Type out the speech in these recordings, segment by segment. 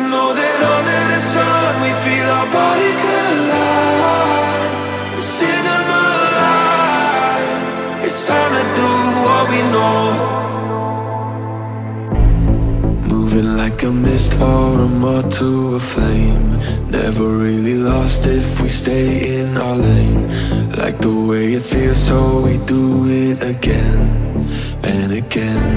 know that under the sun we feel our bodies collide. We're cinema alive. It's time to do what we know. Moving like a mist or a moth to a flame. Never really lost if we stay in our lane. Like the way it feels, so we do it again and again.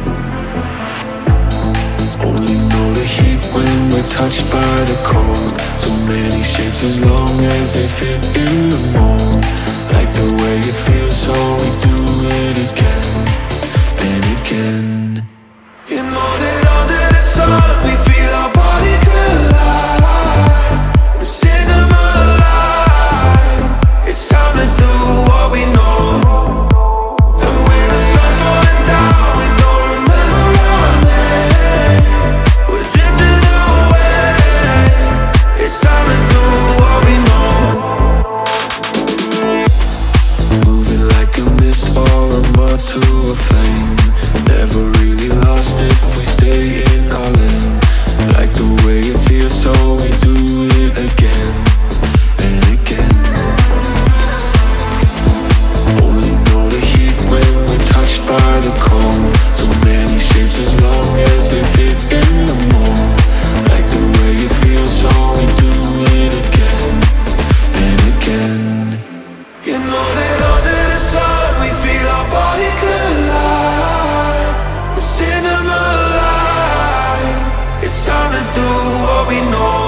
Only know the heat when we're touched by the cold. So many shapes as long as they fit in the mold. Like the way it feels, so we do it again and again. You know that under the sun we feel our bodies collide. We're cinema alive. It's time to do what we know. And when the sun's falling down, we don't remember our name. We're drifting away. It's time to do what we know. Moving like a mist or a moth to a flame. Never really lost if we stay in our lane. Like the way it feels, so we do it again and again. Only know the heat when we're touched by the cold. So many shapes as long as they fit in the mold. Like the way it feels, so we do it again and again. You know that under the sun we feel our bodies collide. We're cinema alive. It's time to do what we know.